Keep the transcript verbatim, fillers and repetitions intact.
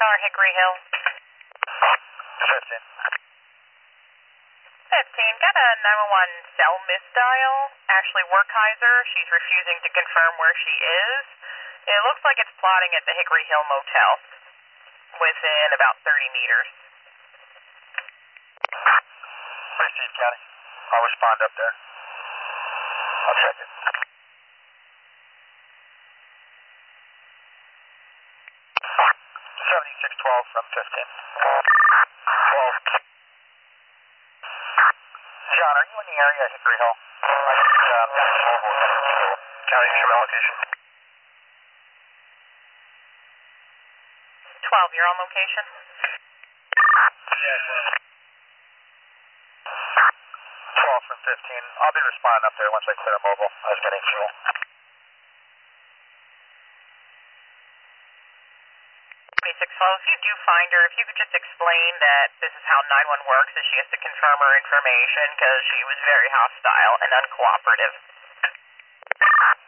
Star, Hickory Hill. fifteen. fifteen, got a nine one one cell misdial. Ashley Werkheiser, she's refusing to confirm where she is. It looks like it's plotting at the Hickory Hill Motel, within about thirty meters. fifteen, County. I'll respond up there. I'll check it. seventy-six twelve from fifteen. twelve. John, are you in the area, Hickory Hill? I think, um, mobile is in school. County, show me location. twelve, you're on location? Yeah, twelve. twelve from fifteen. I'll be responding up there once I clear mobile. I was getting fuel. twenty-six twelve, if you do find her, if you could just explain that this is how nine one works, that she has to confirm her information because she was very hostile and uncooperative.